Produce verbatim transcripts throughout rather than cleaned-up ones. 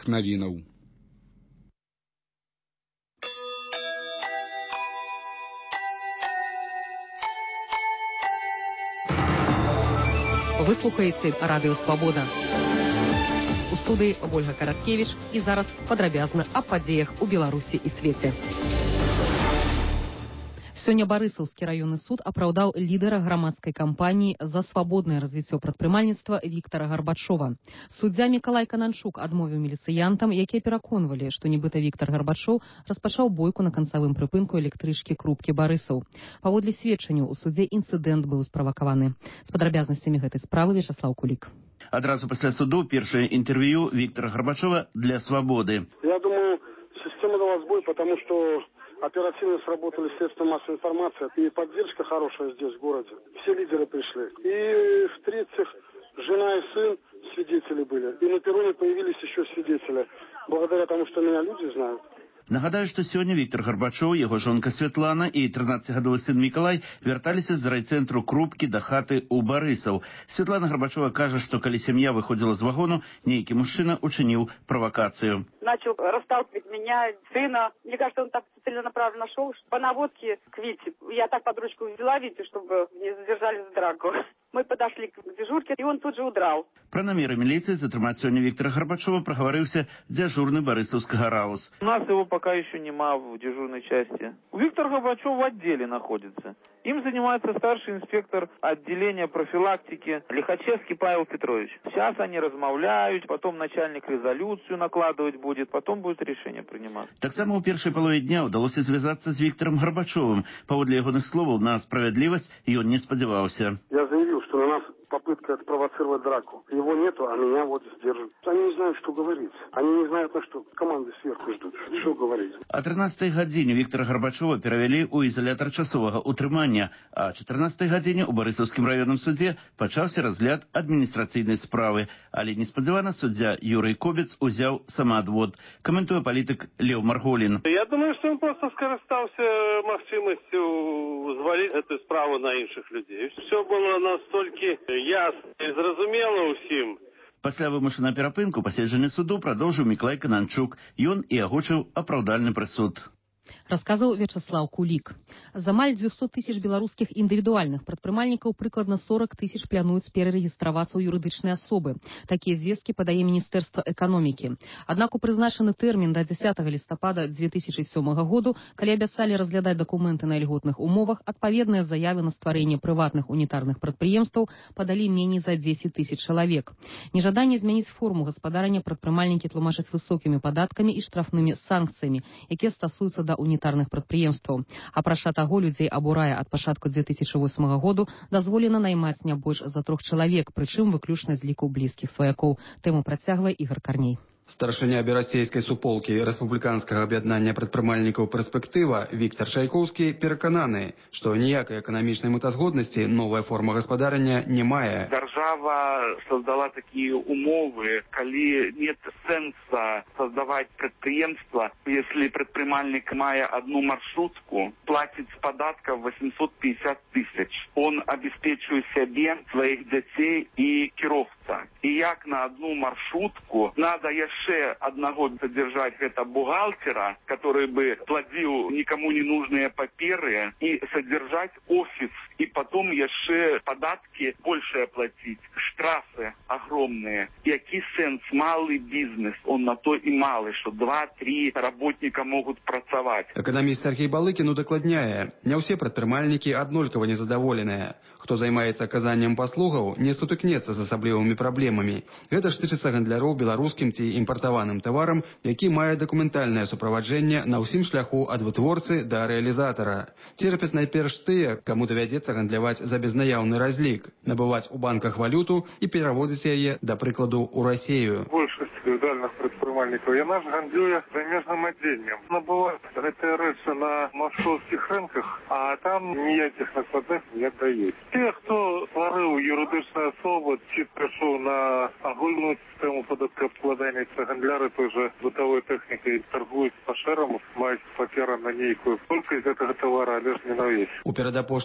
выпуск навінаў. Вы слухаеце радыё Свабода. У студыі Ольга Караткевіч і зараз падрабязна аб падзеях у Беларусі і свеце. Сёння Барысаўскі раённы суд апраўдаў лідара грамадскай кампаніі за свабоднае развіццё прадпрымальніцтва Віктара Гарбачова. Суддзя Мікалай Кананчук адмовіў міліцыянтам, якія пераконвалі, што нібыта Віктар Гарбачоў распачаў бойку на канцавым прыпынку электрычкі Крупкі Барысаў. Паводле сведчанняў у судзе інцыдэнт быў справакаваны. З падрабязнасцямі гэтай справы Вячаслаў Кулік. Адразу пасля суду першае інтэрв'ю Віктара Гарбачова для «Свободы». Я думаю, система дала сбой, потому что оперативно сработали средства массовой информации, и поддержка хорошая здесь, в городе. Все лидеры пришли. И, в-третьих, жена и сын свидетели были. И на перроне появились еще свидетели, благодаря тому, что меня люди знают. Нагадаю, што сёння Віктар Гарбачоў, яго жонка Святлана і трынаццацігадовы сын Мікалай вярталіся з райцэнтру Крупкі да хаты ў Барысаў. Святлана Гарбачова кажа, што калі сям'я выходзіла з вагону, нейкі мужчына учыніў правакацыю. Начал расталкивать меня, сына. Мне кажется, он так целенаправленно шел по наводке к Вите. Я так под ручку взяла Витю, чтобы не задержали за драку. Мы подошли к дежурке, и он тут же удрал. Пра намеры міліцыі затрымаць сёння Віктара Гарбачова прагаварыўся дзяжурны барысаўскага РАУС. У нас его пока еще нема в дежурной части. Виктор Горбачев в отделе находится. Им занимается старший инспектор отделения профилактики Лихачевский Павел Петрович. Сейчас они размовляют, потом начальник резолюцию накладывать будет, потом будет решение принимать. Так само ў першай палове дня удалося звязацца з Віктарам Гарбачовым. Паводле ягоных словаў на справядлівасць ён не спадзяваўся. Я заявил, что на нас попытка спровоцировать драку. Его нету, а меня вот сдерживают. Они не знают, что говорить. Они не знают, на что. Команды сверху ждут. Что говорить? А трынаццатай гадзіне Віктара Гарбачова перавялі ў ізалятар часовага утрымання, а чатырнаццатай гадзіне ў Барысаўскім раённым судзе пачаўся разгляд адміністрацыйнай справы. Але неспадзявана суддзя Юрый Кобец узяў самаадвод. Каментуе палітык Леў Марголін. Я думаю, что он просто скористался махчимостью звалить эту справу на іншых людей. Все было настолько ясно и зразумело усім. Пасля вымушанага перапынку паседжання суду прадоўжыў Мікалай Кананчук. Ён і агучыў апраўдальны прысуд. Расказаў Вячаслаў Кулік. З амаль дзвюсот тысяч беларускіх індывідуальных прадпрымальнікаў прыкладна сорок тысяч плануюць перарэгістравацца ў юрыдычныя асобы. Такія звесткі падае Міністэрства эканомікі. Аднак у прызначаны тэрмін да дзесятага лістапада дзве тысячы сёмага году, калі абяцалі разглядаць дакументы на ільготных умовах, адпаведныя заявы на стварэнне прыватных унітарных прадпрыемстваў падалі меней за дзесяць тысяч чалавек. Нежаданне змяніць форму гаспадарання прадпрымальнікі тлумачаць высокімі падаткамі і штрафнымі санкцыямі, якія стасуюцца да унітарных прадпрыемстваў. Апрача таго, людзей абурае ад пачатку дзве тысячы восьмага году дазволена наймаць не больш за трох чалавек, прычым выключна з ліку блізкіх сваякоў. Тэму працягвае Ігор Карней. Старшыня берасцейскай суполкі рэспубліканскага аб'яднання прадпрымальнікаў «Перспектыва» Віктар Чайкоўскі перакананы, што ніякай эканамічнай мэтазгоднасці новая форма гаспадарання не мае. Держава создала такие умовы, коли нет сенса создавать предприемство, если предпринимальник, имея одну маршрутку, платит с податков восемьсот пятьдесят тысяч. Он обеспечивает себе, своих детей и кировца. И як на одну маршрутку надо яшчэ одного содержать это бухгалтера, который бы платил никому не нужные паперы, и содержать офис, и потом яшчэ податки больше платить, штрафы огромные. Який сенс? Малый бизнес, он на то и малый, что два-три работника могут працаваць. Эканаміст Сергей Балыкін удакладняе, не ўсе прадпрымальнікі аднолькава незадаволеныя. Хто займаецца аказаннем паслугаў, не сутыкнецца з асаблівымі праблемамі. Гэта ж тычыцца гандляроў беларускім ці імпартаваным таварам, які мае дакументальнае суправаджэнне на ўсім шляху ад вытворцы да рэалізатара. Церпяць найперш тыя, каму давядзецца гандляваць за безнаяўны разлік, набываць у банках валюту і пераводзіць яе, да прыкладу, у Расею. Большасць індывідуальных прадпрымальнікаў, яна ж гандлюе замежным адзеннем. Набываць гэтыя рэчы на маршрутскіх рынках, а там ніякіх накладных не даюць. Те, хто створив юридичну особу, чи прийшов на агульну систему податкообкладання, це гандляри той же бытової техніки, торгують по-шерому, мають папера на нейкую кількість цього товару, але ж не на весь. У перадапошні дзень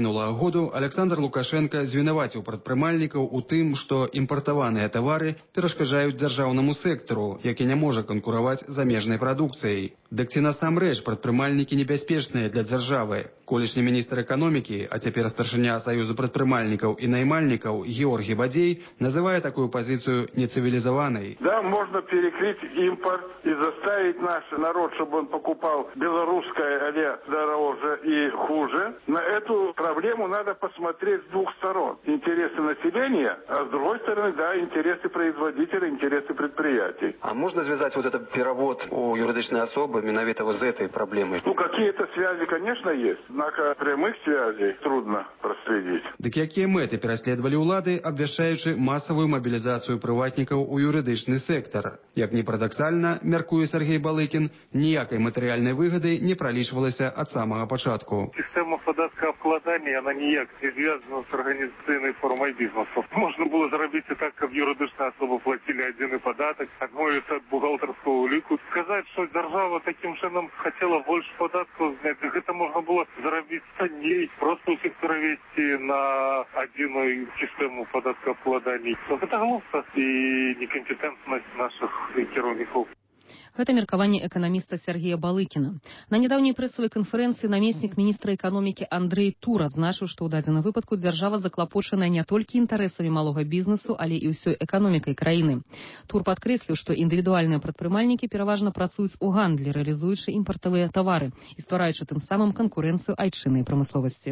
мінулага году Александр Лукашенко звінаваціў прадпрымальнікаў у тым, што імпартаваныя тавары перашкаджаюць дзяржаўнаму сектару, які не можа канкураваць замежнай прадукцыяй. Дык ці насамрэч прадпрымальнікі небяспечныя для дзяржавы? Колішні міністр эканомікі, а цяпер старшыня Саюзу прадпрымальнікаў і наймальнікаў Георгий Бадзей называе такую пазіцыю нецивилизованной. Да, можно перекрыть импорт и заставить наш народ, чтобы он покупал белорусское, але дороже и хуже. На эту проблему надо посмотреть с двух сторон. Интересы населения, а с другой стороны, да, интересы производителя, интересы предприятий. А можно связать вот этот перевод у юридичной особы менавіта вот с этой проблемой? Ну, какие-то связи, конечно, есть. Однако прямых связей трудно проследить. Дык якія мэты пераследавалі ўлады, абвяшчаючы масавую мабілізацыю прыватнікаў у юрыдычны сектар? Як ні парадаксальна, мяркуе Сергей Балыкін, ніякай матэрыяльнай выгады не пралічвалася ад самага пачатку. Система податкообкладання, она ніяк не звязана с организационной формой бизнеса. Можно было заробить и так, как юридичные особы платили один податок, отмовиться от бухгалтерского улику. Сказать, что держава таким чином хотела больше податков снять, это можно было заробить танней, просто всех перевести на одну систему податкообкладания. Это глупость и некомпетентность наших кіраўнікаў. Гэта меркаванне эканаміста Сергея Балыкіна. На нядаўняй прэсавай канферэнцыі намеснік міністра эканомікі Андрэй Тур адзначыў, што ў дадзеным выпадку дзяржава заклапочаная не толькі інтарэсамі малога бізнесу, але і ўсёй эканомікай краіны. Тур падкрэсліў, што індывідуальныя прадпрымальнікі пераважна працуюць у гандлі, рэалізуючы імпартавыя тавары і ствараючы тым самым канкурэнцыю айчыннай прамысловасці.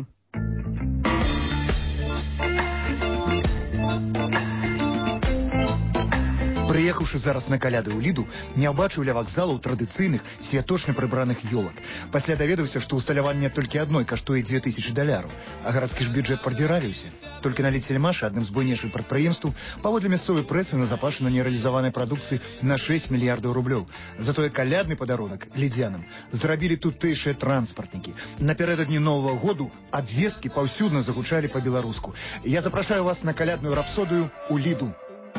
Прыехаўшы зараз на каляды ў Ліду, не ўбачыў ля вакзалаў традыцыйных святочна прыбраных ёлак. Пасля даведаўся, што ўсталяванне толькі адной каштуе дзве тысячы даляраў, а гарадскі ж бюджэт прадзіраліўся. Толькі на Ліцельмашы, адным з буйнейшых прадпрыемстваў, паводле мясцовай прэсы назапашана нерэалізаванай прадукцыі на шэсць мільярдаў рублёў. Затое калядны падарунак лідзянам зрабілі тутэйшыя транспартнікі. Напярэдадні Новага году абвесткі паўсюдна загучалі па-беларуску. Я запрашаю вас на калядную рапсодыю ў Ліду.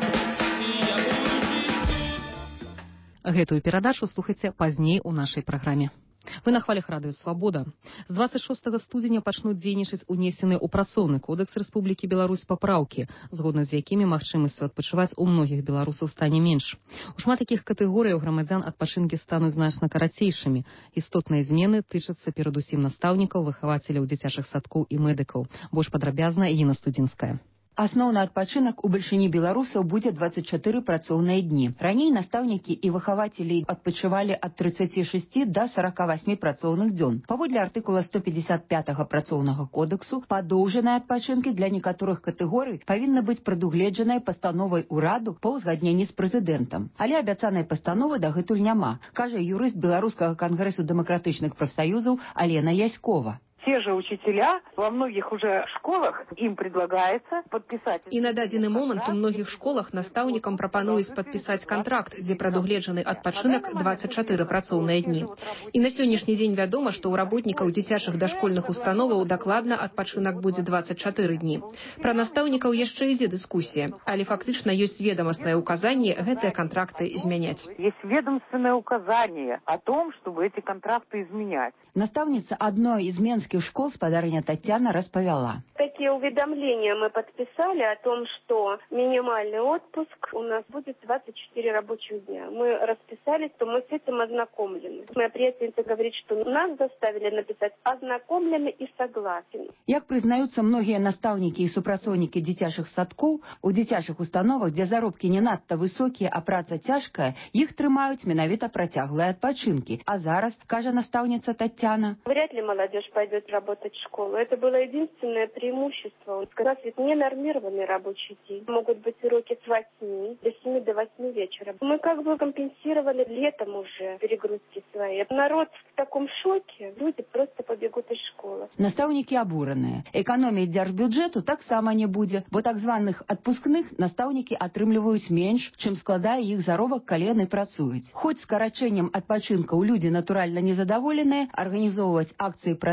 Гэтую перадачу слухайце пазней у нашай праграме. Вы на хвалях радыё «Свабода». З двадцать шостага студзеня пачнуць дзейнічаць унесеныя ў працоўны кодэкс Рэспублікі Беларусь папраўкі, згодна з якімі магчымасцю адпачываць у многіх беларусаў стане менш. У шмат такіх катэгорыяў грамадзян адпачынкі стануць значна карацейшымі. Істотныя змены тычацца перадусім настаўнікаў, выхавацеляў дзіцячых садкоў і медыкаў. Больш падрабязна Інна Студзінская. Асноўны адпачынак у бальшыні беларусаў будзе двадцать чатыры працоўныя дні. Раней настаўнікі і выхавацелі адпачывалі ад тридцати шести да сорока восьми працоўных дзён. Паводле артыкула сто пятьдесят пятого працоўнага кодексу, падоўжаныя адпачынкі для некаторых катэгорый павінны быць прадугледжаныя пастановай ураду па ўзгадненні з прэзідэнтам. Але абяцанай пастановы дагэтуль няма, кажа юрыст Беларускага кангрэсу дэмакратычных прафсаюзаў Алена Яськова. Те же учителя во многих уже школах им предлагается подписать. И на дадзены момент у многих школах настаўнікам прапануюць падпісаць контракт, дзе прадугледжаны адпачынак двадцать чатыры працоўныя дні. І на сённяшні дзень вядома, што ў работнікаў дзіцячых дашкольных установаў дакладна адпачынак будзе двадцать чатыры дні. Пра настаўнікаў яшчэ ідзе дыскусія, але фактычна ёсць ведомаснае указанне гэтыя контракты изменять. Есть ведомственное указание о том, чтобы эти контракты изменять. Настаўніца адной из менскіх школ спадарня Татьяна распавяла. Такие уведомления мы подписали о том, что минимальный отпуск у нас будет двадцать четыре рабочих дня. Мы расписались, что мы с этим ознакомлены. Моя приятельница говорит, что нас заставили написать «ознакомлены» и «согласен». Як прызнаюцца многія настаўнікі і супрацоўнікі дзіцячых садкоў, у дзіцячых установах, дзе заробкі не надта высокія, а праца цяжкая, іх трымаюць менавіта працяглыя адпачынкі. А зараз, кажа настаўніца Татьяна, вряд ли молодежь пойдет работать в школу. Это было единственное преимущество. Как раз ведь ненормированный рабочий день. Могут быть уроки с восьми до семи до восьми вечера. Мы как бы компенсировали летом уже перегрузки свои. Народ в таком шоке, люди просто побегут из школы. Настаўнікі абураныя. Эканоміі дзяржбюджэту таксама не будзе, бо так званых адпускных настаўнікі атрымліваюць менш, чым складае іх заробак, калі яны працуюць. Хоць скарачэннем адпачынкаў людзі натуральна незадаволеныя, арганізоўваць акцыі пратэсту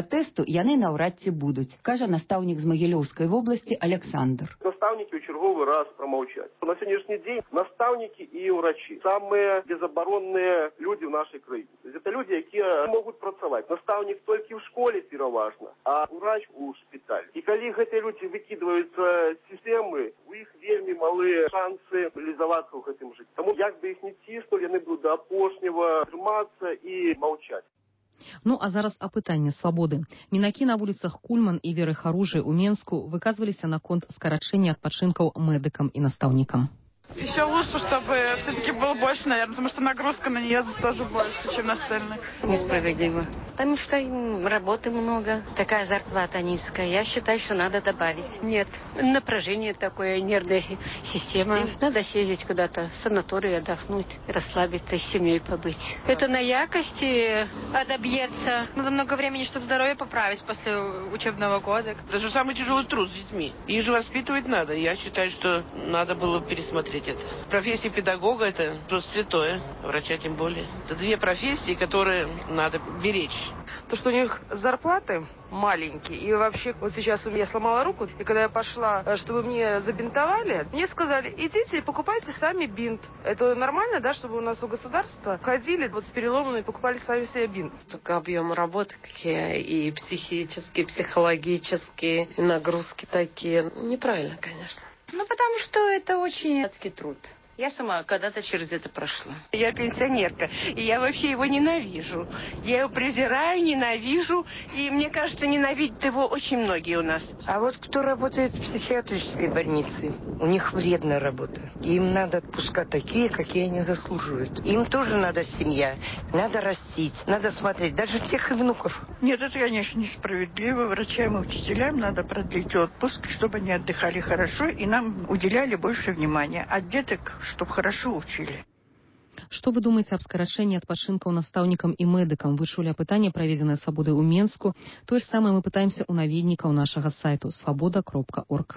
што яны наўрад ці будуць, кажа настаўнік з Магілёўскай вобласці Александр. Настаўнікі ў чарговы раз прамаўчаць. На сённяшні дзень настаўнікі і ўрачы самыя безабаронныя людзі ў нашай краіне. Это людзі, якія могуць працаваць. Настаўнік толькі ў школе пераважна, а ўрач у шпіталі. І калі гэтыя людзі выкідваюцца з сістэмы, у іх вельмі малыя шансы реалізавацца ў гэтым жыцці. Таму як бы іх не ціснулі, яны будуць да апошняга трымацца і маўчаць. Ну, а зараз апытанне свабоды. Мінакі на вуліцах Кульман і Веры Харужы ў Менску выказваліся наконт скарачэння адпачынкаў медыкам і настаўнікам. Еще лучше, чтобы все-таки было больше, наверное, потому что нагрузка на нее тоже больше, чем на остальных. Несправедливо. Потому что им работы много, такая зарплата низкая. Я считаю, что надо добавить. Нет, напряжение такое, нервная система. Им надо съездить куда-то в санаторий, отдохнуть, расслабиться, с семьей побыть. Это на якости отобьется. Надо много времени, чтобы здоровье поправить после учебного года. Это же самый тяжелый труд с детьми. Их же воспитывать надо. Я считаю, что надо было пересмотреть это. Профессия педагога – это что-то святое, врача тем более. Это две профессии, которые надо беречь. То, что у них зарплаты маленькие. И вообще, вот сейчас у меня сломала руку, и когда я пошла, чтобы мне забинтовали, мне сказали, идите и покупайте сами бинт. Это нормально, да, чтобы у нас у государства ходили вот с переломами и покупали сами себе бинт? Только объем работы какие, и психические, и психологические, и нагрузки такие. Неправильно, конечно. Ну, потому что это очень адский труд. Я сама когда-то через это прошла. Я пенсионерка, и я вообще его ненавижу. Я его презираю, ненавижу, и мне кажется, ненавидят его очень многие у нас. А вот кто работает в психиатрической больнице, у них вредная работа. Им надо отпуска такие, какие они заслуживают. Им тоже надо семья, надо растить, надо смотреть, даже всех и внуков. Нет, это, конечно, несправедливо. Врачам и учителям надо продлить отпуск, чтобы они отдыхали хорошо, и нам уделяли больше внимания. А деток, чтобы хорошо учили. Што вы думаеце аб скарачэнні адпачынкаў настаўнікам і медыкам? Вы чулі апытанне, праведзенае свабодай ў Менску. Тое ж самае мы пытаемся ў наведнікаў нашага сайту свабода кропка орг.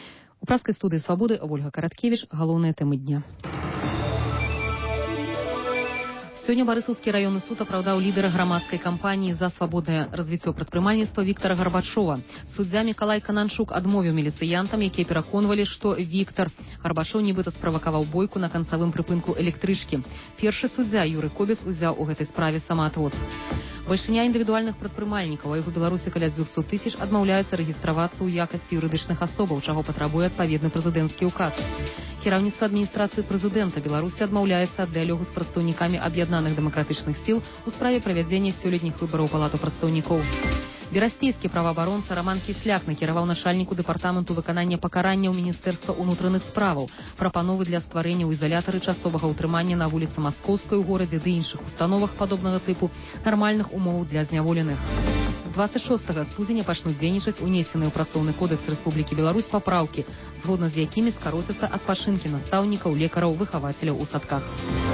У праскай студыі «Свабоды» Ольга Караткевіч, галоўныя тэмы дня. Сёння Барысаўскі раённы суд апраўдаў лідара грамадскай кампаніі за свабоднае развіццё прадпрымальніцтва Віктара Гарбачова. Суддзя Мікалай Кананчук адмовіў міліцыянтам, якія пераконвалі, што Віктар Гарбачоў нібыта справакаваў бойку на канцавым прыпынку электрычкі. Першы суддзя Юры Кобец узяў у гэтай справе самаатвод. Большыня індывідуальных прадпрымальнікаў, а іх у Беларусі каля дзвюсот тысяч, адмаўляюцца рэгістравацца ў якасці юрыдычных асобаў, чаго патрабуе адпаведны прэзідэнцкі ўказ. Кіраўніцтва адміністрацыі прэзідэнта Беларусі адмаўляецца ад дыялогу з прадстаўнікамі аб'яднаных дэмакратычных сіл у справе правядзення сёлетніх выбараў палату прадстаўнікоў. Берасцейскі праваабаронца Раман Кісляк накіраваў начальніку дэпартаменту выканання пакарання ў Міністэрства ўнутраных справаў прапановы для стварэння ў ізалятары часовага ўтрымання на вуліцы Маскоўскай у горадзе ды іншых установах падобнага тыпу нармальных умоў для зняволеных. З двадцать шостага студзеня пачнуць дзейнічаць унесеныя ў працоўны кодэкс Рэспублікі Беларусь папраўкі, згодна з якімі скароцяцца адпачынкі настаўнікаў, лекараў, выхавацеляў у садках.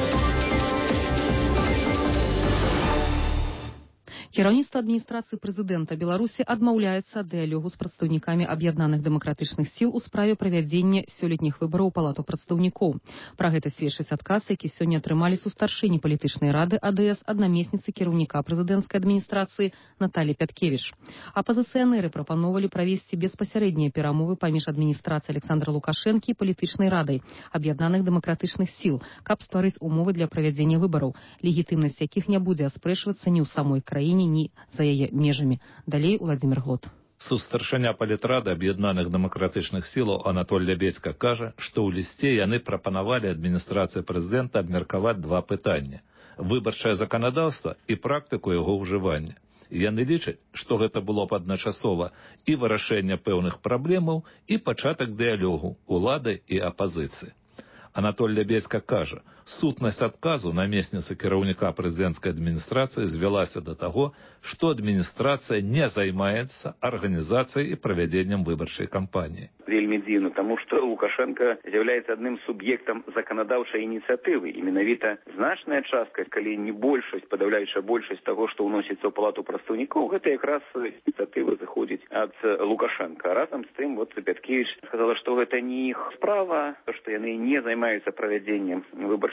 Кіраўніцтва адміністрацыі прэзідэнта Беларусі адмаўляецца ад дыялогу з прадстаўнікамі аб'яднаных дэмакратычных сіл у справе правядзення сёлетніх выбараў палату прадстаўнікоў. Пра гэта сведчыць адказ, які сёння атрымалі сустаршыні палітычнай рады А Д С аднамесніцы кіраўніка прэзідэнцкай адміністрацыі Наталі Пяткевіч. Апазіцыянеры прапановалі правесці беспасярэднія перамовы паміж адміністрацыяй Александра Лукашэнкі і палітычнай радай аб'яднаных дэмакратычных сіл, каб стварыць умовы для правядзення выбараў, легітымнасць якіх не будзе аспрэчвацца ні ў самой краіне, ні за яе межамі. Далей Владзімір Глот. Сустаршыня палітрады аб'яднаных дэмакратычных сілаў Анатоль Лябедзька кажа, што ў лісце яны прапанавалі адміністрацыі прэзідэнта абмеркаваць два пытання: выбарчае заканадаўства і практыку яго ўжывання. Яны лічаць, што гэта было б адначасова і вырашэнне пэўных праблемаў, і пачатак дыялогу улады і апазіцыі. Анатоль Лябедзька кажа, сутнасць адказу намесніцы кіраўніка прэзідэнцкай адміністрацыі звялася да таго, што адміністрацыя не займаецца арганізацыяй і правядзеннем выбарчай кампаніі. Вельмі дзіўна, таму што Лукашенко з'яўляецца адным суб'ектам заканадаўчай ініцыятывы. І менавіта значная частка, калі не большасць, падаўляючая большасць таго, што ўносіцца ў палату прадстаўнікоў, гэта якраз ініцыятыва заходзіць ад Лукашенка. Разам з тым, вот Пяткевіч сказала, што гэта не іх справа, што яны не займаюцца правядзеннем выбарчай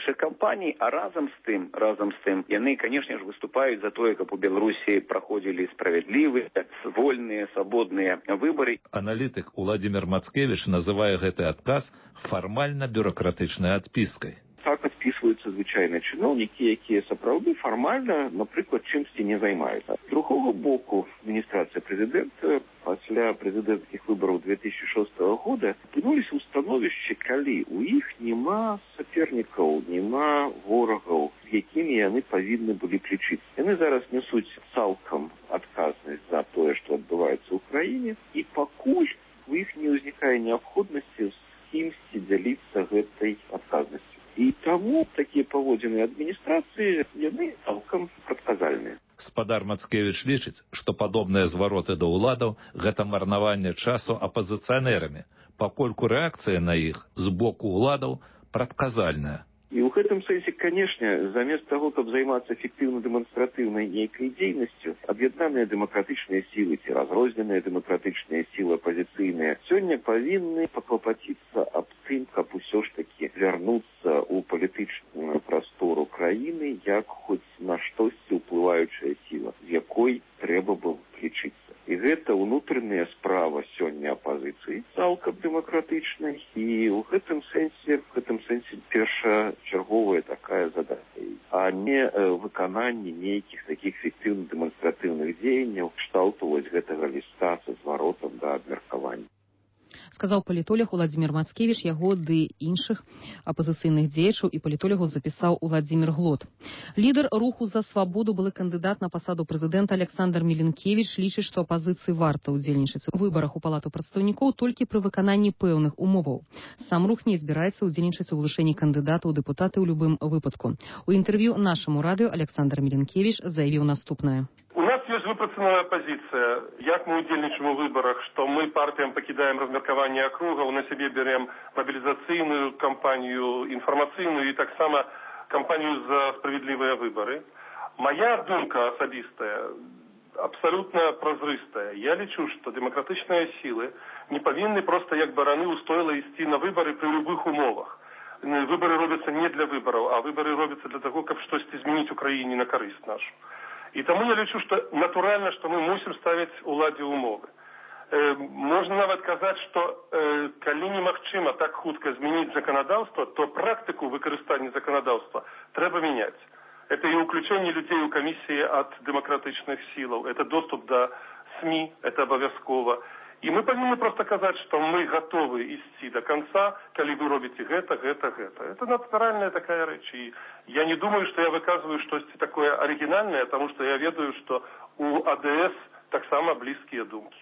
іншых кампаній, а разам з тым, разам з тым, яны, канешне ж, выступаюць за тое, каб у Беларусі праходзілі справядлівыя, вольныя, свабодныя выбары. Аналітык Уладзімір Мацкевіч называе гэты адказ фармальна-бюракратычнай адпіскай. Так адпісваюцца звычайныя чыноўнікі, якія сапраўды фармальна, напрыклад, чымсьці не займаюцца. З другога боку, адміністрацыя прэзідэнта пасля прэзідэнцкіх выбараў две тысячи шостага года апынуліся ў становішчы, калі ў іх няма сапернікаў, няма ворагаў, з якімі яны павінны былі лічыцца. Яны зараз нясуць цалкам адказнасць за тое, што адбываецца ў краіне, і пакуль у іх не ўзнікае неабходнасці з кімсьці дзяліцца гэтай адказнасцю. І таму такія паводзіны адміністрацыі, яны цалкам прадказальныя. Спадар Мацкевіч лічыць, што падобныя звароты да ўладаў – гэта марнаванне часу апазіцыянерамі, пакольку рэакцыя на іх з боку ўладаў прадказальная. І ў гэтым сэнсе, канешне, замест таго, каб займацца эфектыўна-дэманстратыўнай нейкай дзейнасцю, аб'яднаныя дэмакратычныя сілы ці разрозненыя дэмакратычныя сілы апазіцыйныя сёння павінны паклапаціцца аб тым, каб усё ж такі вярнуцца ў палітычную прастору краіны як хоць на штосьці ўплываючая сіла, з якой трэба было лічыцца. І гэта ўнутраная справа сёння апазіцыі, цалкам дэмакратычнай, і ў гэтым сэнсе, в гэтым сэнсе першачарговая такая задача, а не э, выкананне нейкіх такіх эфектыўна-дэманстратыўных дзеянняў, кшталту вось гэтага ліста са зваротам да абмеркавання. Сказаў палітолог Уладзімір Мацкевіч, яго ды іншых апазіцыйных дзеячаў і палітолягаў запісаў Уладзімір Глот. Лідар руху за свабоду, былы кандыдат на пасаду прэзідэнта Александр Міленкевіч лічыць, што апазіцыі варта ўдзельнічаць у выбарах у палату прадстаўнікоў толькі пры выкананні пэўных умоваў. Сам рух не збіраецца ўдзельнічаць у вылучэнні кандыдата ў дэпутаты ў любым выпадку. У інтэрв'ю нашаму радыё Александр Міленкевіч заявіў наступнае. У нас есть выпрацаваная позиция, як мы удзельнічаем у выборах, что мы партиям покидаем размеркование округов, на себе берем мобилизационную кампанию, информационную и так само кампанию за справедливые выборы. Моя думка особистая, абсолютно прозрыстая. Я лечу, что демократичные силы не повинны просто як бараны устойло идти на выборы при любых умовах. Выборы робятся не для выборов, а выборы робятся для того, как что-то изменить Украине на корысть нашу. І тому я лічу, што натуральна, што мы мусім ставіць уладзе умовы. Э, можна нават казаць, што э, калі немагчыма так хутка змяніць заканадаўства, то практыку выкарыстання заканадаўства трэба мяняць. Это і ўключэнне людзей у камісіі ад дэмакратычных сілаў, это доступ да СМИ, это абавязкова. І мы павінны проста казаць, што мы гатовы ісці до конца, калі вы робіце гэта, гэта, гэта. Это натуральная такая рэч. І я не думаю, што я выказваю штосьці такое арыгінальнае, таму што я ведаю, што у АДС таксама блізкія думкі.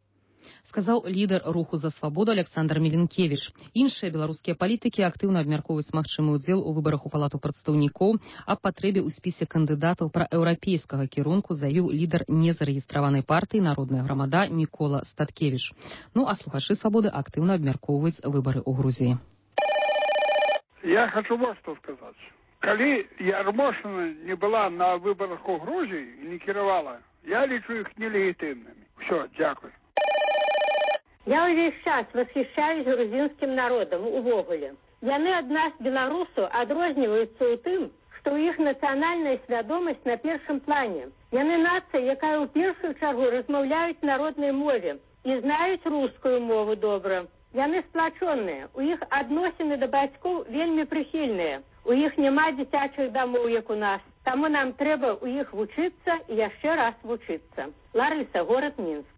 Сказаў лідар руху за свабоду Александр Міленкевіч. Іншыя беларускія палітыкі актыўна абмяркоўваюць магчымы ўдзел у выбарах у палату прадстаўнікоў. Аб патрэбе ў спісе кандыдатаў праеўрапейскага кірунку заявіў лідар незарэгістраванай партыі «Народная грамада» Мікола Статкевіч. Ну а слухачы свабоды актыўна абмяркоўваюць выбары ў Грузіі. Я хочу вот что сказать. Калі Ярмошина не была на выборах у Грузіі і не кіравала, я лічу іх нелегітимнымі. Все, дякую. Я ўвесь час восхищаюсь грузинским народом увогуле. Яны ад нас, беларусаў, адрозніваюцца ў тым, што ў іх нацыянальная свядомасць на першым плане. Яны нацыя, якая ў першую чаргу размаўляюць народнай мове і знаюць рускую мову добра. Яны сплачоныя, у іх адносіны да бацькоў вельмі прыхільныя. У іх няма дзіцячых дамоў, як у нас. Таму нам трэба ў іх вучыцца і яшчэ раз вучыцца. Ларыса, горад Мінск.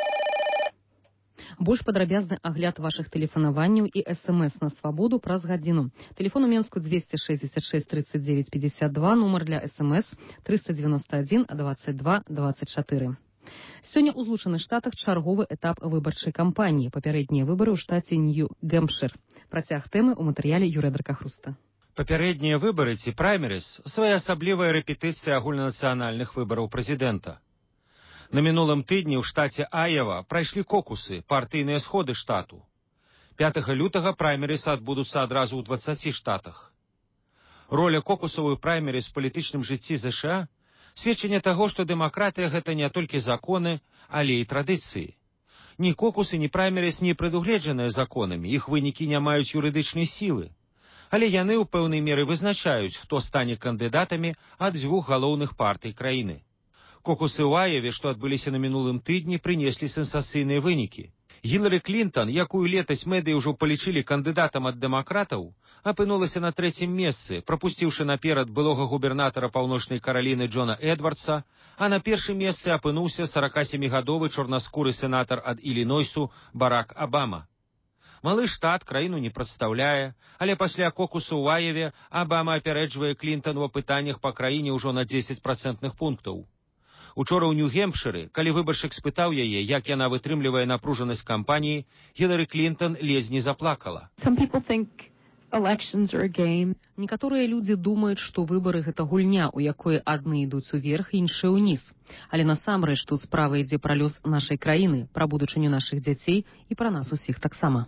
Больш падрабязны агляд вашых тэлефанаванняў і эс-эм-эс на свабоду праз гадзіну. Тэлефон у Менску двести шестьдесят шесть тридцать девять пятьдесят два, нумар для эс-эм-эс триста девяносто один двадцать два двадцать четыре. Сёння ў Злучаных Штатах чарговы этап выбарчай кампаніі. Папярэднія выбары ў штаце Нью-Гэмпшыр. Працяг тэмы ў матэрыяле Юрыя Дракахруста. Папярэднія выбары ці праймерыс – своеасаблівая рэпетыцыя агульнанацыянальных выбараў прэзідэнта. На мінулым тыдні ў штаце Айава прайшлі кокусы, партыйныя сходы штату. пятага лютага праймерысы адбудуцца адразу ў дваццаці штатах. Роля кокусаў і праймерыс у палітычным жыцці ЗША – сведчанне таго, што дэмакратыя – гэта не толькі законы, але і традыцыі. Ні кокусы, ні праймерыс не прадугледжаныя законамі, іх вынікі не маюць юрыдычнай сілы. Але яны ў пэўнай меры вызначаюць, хто стане кандыдатамі ад дзвюх галоўных партый краіны. Кокусы ў Аеве, што адбыліся на мінулым тыдні, прынеслі сенсацыйныя вынікі. Гілары Клінтон, якую летась медыі ўжо палічылі кандыдатам ад дэмакратаў, апынулася на трэцім месцы, прапусціўшы наперад былога губернатара Паўночнай Караліны Джона Эдвардса, а на першым месцы апынуўся саракасемігадовы чорнаскуры сенатар ад Ілінойсу Барак Абама. Малы штат краіну не прадстаўляе, але пасля кокусу ў Аеве Абама апярэджвае Клінтон у пытаннях па краіне ўжо на дзесяць працэнтных пунктаў. Учора ў Нью-Гемпшыры, калі выбаршчык спытаў яе, як яна вытрымлівае напружанасць кампаніі, Гілары Клінтон ледзь не заплакала. Некаторыя людзі думаюць, што выбары гэта гульня, у якой адны ідуць уверх, іншыя ўніз. Але насамрэч тут справа ідзе пра лёс нашай краіны, пра будучыню нашых дзяцей і пра нас усіх таксама.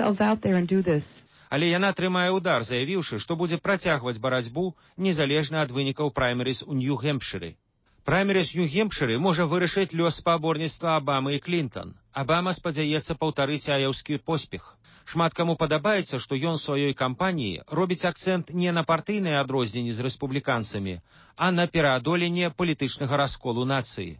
Але яна трымае ўдар, заявіўшы, што будзе працягваць барацьбу незалежна ад вынікаў праймерыз у Нью-Гемпшыры. Праймерыз Нью-Гемпшыры можа вырашыць лёс спаборніцтва Абамы і Клінтон. Абама спадзяецца паўтарыць аеўскі поспех. Шмат каму падабаецца, што ён сваёй кампаніі робіць акцэнт не на партыйныя адрозненні з рэспубліканцамі, а на пераадоленне палітычнага расколу нацыі.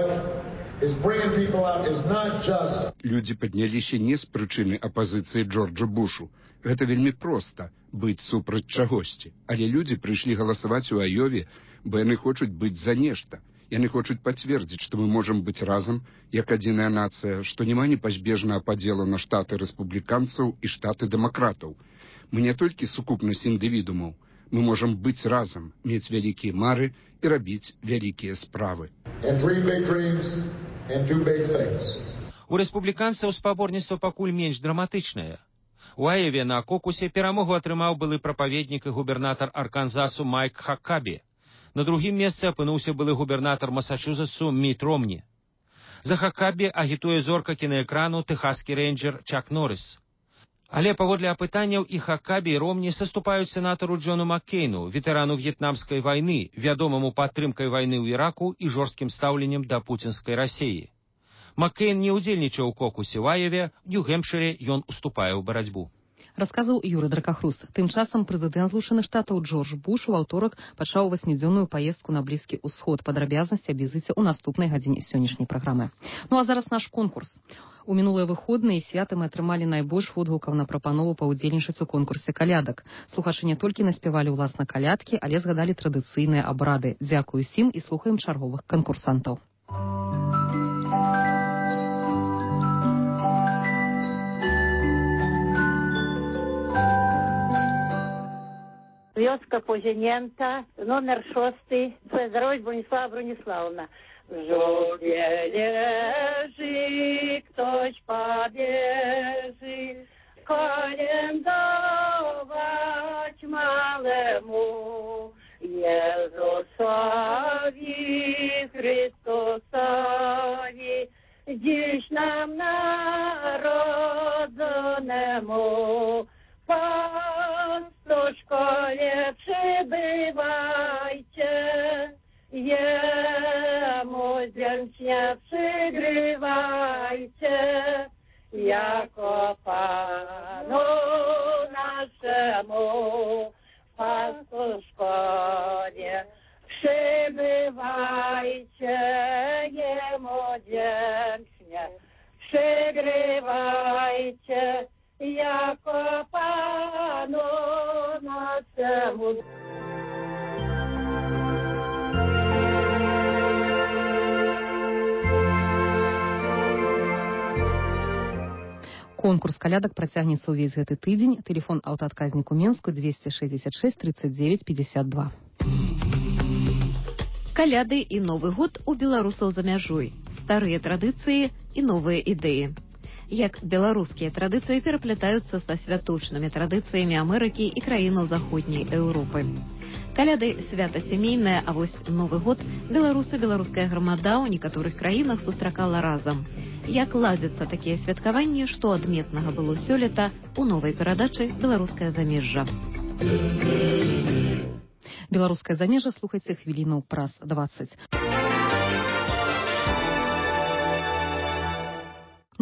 Людзі падняліся не з прычыны апазіцыі Джорджа Бушу. Гэта вельмі проста быць супраць чагосьці. Але людзі прыйшлі галасаваць у Аёве, бо яны хочуць быць за нешта. Яны хочуць пацвердзіць, што мы можам быць разам, як адзіная нацыя, што няма непазбежнага падзелу на штаты рэспубліканцаў і штаты дэмакратаў. Мы не толькі сукупнасць індывідумаў, мы можам быць разам, мець вялікія мары і рабіць вялікія справы. У рэспубліканцаў спаборніцтва пакуль менш драматычнае. У Аеве на кокусе перамогу атрымаў былы прапаведнік і губернатар Арканзасу Майк Хаккабі. На другім месцы апынуўся былы губернатар Масачузетсу Міт Ромні. За Хаккабі агітуе зорка кінаэкрану тэхаскі рэйнджер Чак Норрис. Але паводле апытанняў і Хаккабі і Ромні саступаюць сенатару Джону Маккейну, ветэрану в'етнамскай вайны, вядомаму падтрымкай вайны ў Іраку і жорсткім стаўленнем да пуцінскай Расіі. Маккейн не ўдзельнічаў у кокусе ў Аеве, у Нью-Гемпшыры ён уступае ў барацьбу. Расказаў Юры Дракахрус. Тым часам прэзідэнт Злучаных Штатаў Джордж Буш у аўторак пачаў васьмідзённую паездку на Блізкі ўсход. Падрабязнасці абязыце ў наступнай гадзіне сённяшняй праграмы. Ну а зараз наш конкурс. У мінулыя выходныя і святы мы атрымалі найбольш водгукаў на прапанову паўдзельнічаць у конкурсе калядак. Слухачы не толькі наспявалі ўласна калядкі, але згадалі традыцыйныя абрады. Дзякую усім і слухаем чарговых канкурсантаў. Вёска Позінента, номер шостий, Федорович Броніслава Броніславовна. В жопе лежит, ktoś побежит, колендовать малему, Jezusowi Chrystusowi, dziś nam narodzonemu, Pastuszkowie przybywajcie, Jemu wdzięcznie przygrywajcie, jako Panu naszemu. Pastuszkowie przybywajcie, Jemu wdzięcznie przygrywajcie, jako Panu naszemu. Конкурс калядак працягнецца ўвесь гэты тыдзень. Тэлефон аўтаадказніку Менску двести шестьдесят шесть тридцать девять пятьдесят два. Каляды і Новы год у беларусаў за мяжой. Старыя традыцыі і новыя ідэі. Як беларускія традыцыі пераплятаюцца са святочнымі традыцыямі Амерыкі і краінаў заходняй Еўропы. Каляды свята сямейнае, а вось Новы год беларусы, беларуская грамада ў некаторых краінах сустракала разам. Як ладзяцца такія святкаванні, што адметнага было сёлета у новай перадачы «Беларускае замежжа». «Беларускае замежжа» слухайце хвіліну праз двадцать.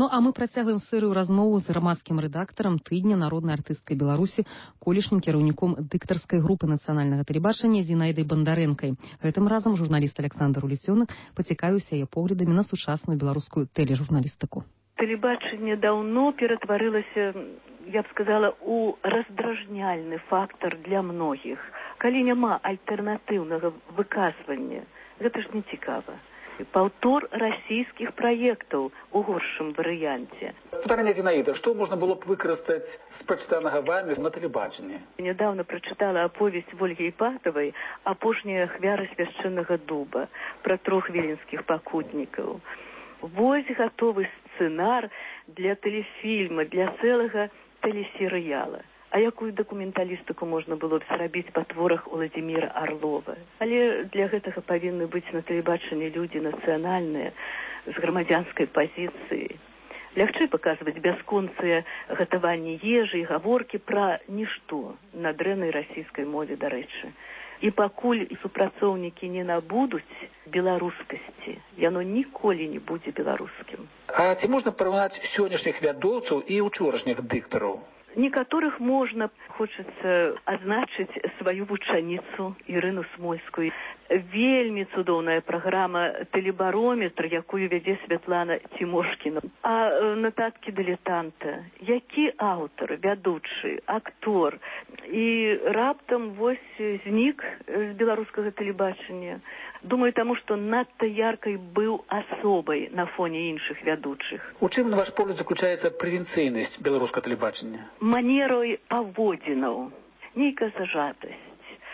Ну а мы працягваем серыю размову з грамадскім рэдактарам тыдня народнай артысткай Беларусі, колішнім кіраўніком дыктарскай групы нацыянальнага тэлебачання Зінаідай Бандарэнкай. Гэтым разам журналіст Александр Улісёнак пацікавіўся яе поглядамі на сучасную беларускую тэлежурналістыку. Тэлебачанне даўно ператварылася, я б сказала, у раздражняльны фактор для многіх. Калі няма альтэрнатыўнага выказвання, гэта ж не цікава. Паўтор расійскіх праектаў у горшым варыянце. Пытанне Зінаіда, што можна было б выкарыстаць з прачытанага вамі на тэлебачанні? Нядаўна прачытала аповесць Ольгі Іпатавай «Апошняя ахвяра свяшчэннага дуба» пра трох віленскіх пакутнікаў. Вось гатовы сцэнар для тэлефільма, для цэлага тэлесерыяла. А якую дакументалістыку можна было б зрабіць па творах Уладзіміра Арлова? Але для гэтага павінны быць на тэлебачанні людзі нацыянальныя, з грамадзянскай пазіцыі. Лягчэй паказваць бясконцыя гатаванні ежы і гаворкі пра нішто на дрэннай расійскай мове, дарэчы. І пакуль супрацоўнікі не набудуць беларускасці, яно ніколі не будзе беларускім. А ці можна параўнаць сённяшніх вядоўцаў і ўчорашніх дыктараў? Некаторых можна, хочацца адзначыць сваю вучаніцу Ірыну Смольскую. Вельмі цудоўная праграма «Тэлебарометр», якую вядзе Святлана Цімошкіна. А нататкі дылетанта. Які аўтар, вядучы, актор. І раптам вось знік з беларускага тэлебачання. Думаю, таму, што надта яркай быў асобай на фоне іншых вядучых. У чым, на ваш погляд, заключаецца правінцыйнасць беларускага тэлебачання? Манерой паводзінаў, нейкая зажатасць,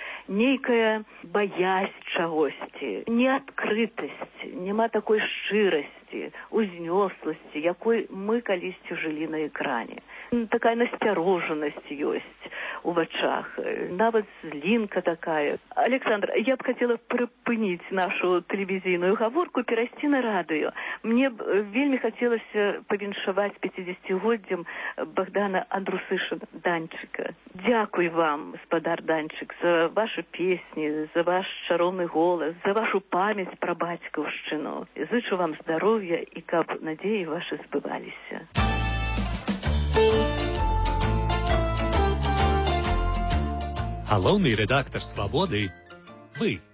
нейкая баязь чагосьці, неадкрытасць, няма такой шчырасці, узнёсласці, якой мы калісьці жылі на экране. Такая насцярожанасць ёсць у вачах, нават злінка такая. Александр, я б хацела прыпыніць нашу тэлевізійную гаворку, перайсці на радыё. Мне б вельмі хацелася павіншаваць пяцідзесяцігоддзям Богдана Андрусышына Данчыка. Дзякуй вам, гаспадар Данчык, за ваши песні, за ваш чароўны голас, за вашу памяць пра бацькаўшчыну. Зычу вам здароўя і каб надзеі вашы збываліся. Галоўны рэдактар «Свабоды» — вы.